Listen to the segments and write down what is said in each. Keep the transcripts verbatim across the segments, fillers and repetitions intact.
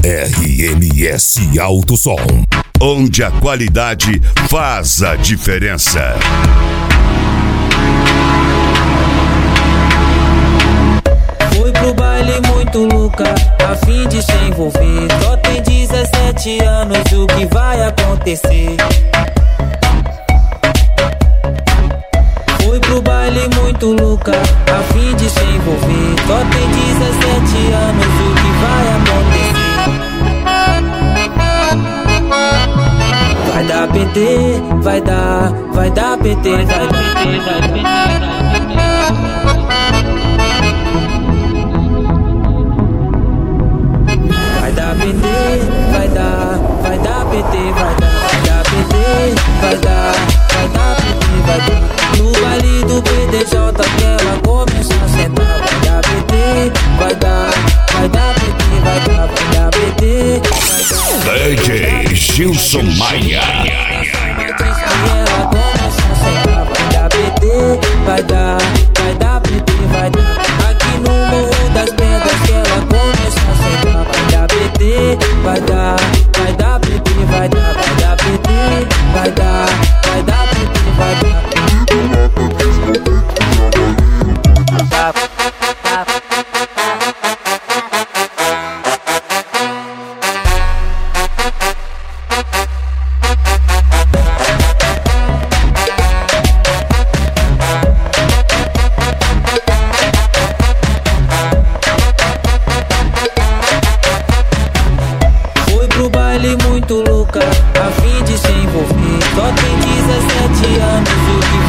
R M S Alto Som, onde a qualidade faz a diferença. Fui pro baile muito louca, a fim de se envolver. Só tem dezessete anos, o que vai acontecer? Fui pro baile muito louca, a fim de se envolver. Só tem dezessete anos, o que vai acontecer? Vai dar P T, vai dar, vai dar P T, vai dar P T, vai dar P T. Vai dar P T, vai dar, vai dar P T, vai dar, vai dar P T, vai dar, vai dar P T, vai dar. No baile do B D J que ela começa a sentar. Vai dar P T, vai dar, vai dar P T, vai dar, vai dar P T, vai dar. D J Gilson Maia. Ela começa a sentar. Vai dar P T, vai dar, vai dar P T, vai dar. Aqui no Morro das Pedras que ela começa a sentar. Vai dar P T, vai dar, vai dar P T, vai dar, vai dar P T, vai dar, vai dar P T, vai dar. Muito louca, a fim de se envolver. Só tem dezessete anos, o que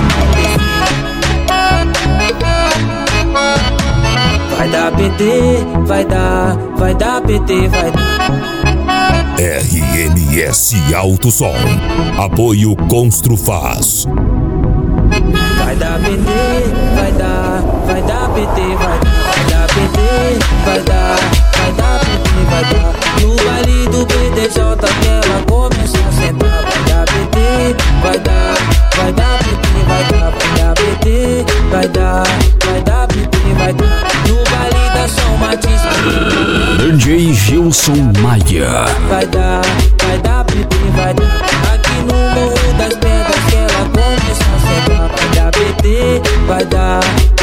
vai acontecer? Vai dar P T, vai dar, vai dar P T, vai dar. R M S Alto Som, apoio Construfaz. Vai dar P T, vai dar, vai dar P T, vai dar. Vai dar P T, vai dar, vai dar P T, vai dar. No baile do B D J que ela começa a sentar. Vai dar P T, vai dar, vai dar P T, vai dar, vai dar P T, vai dar, vai dar P T, vai dar. No baile da São Batista D J Gilson Maia. vai dar, vai dar P T, vai dar. Aqui no Morro das Pedras que ela começa a sentar. Vai dar P T, vai dar,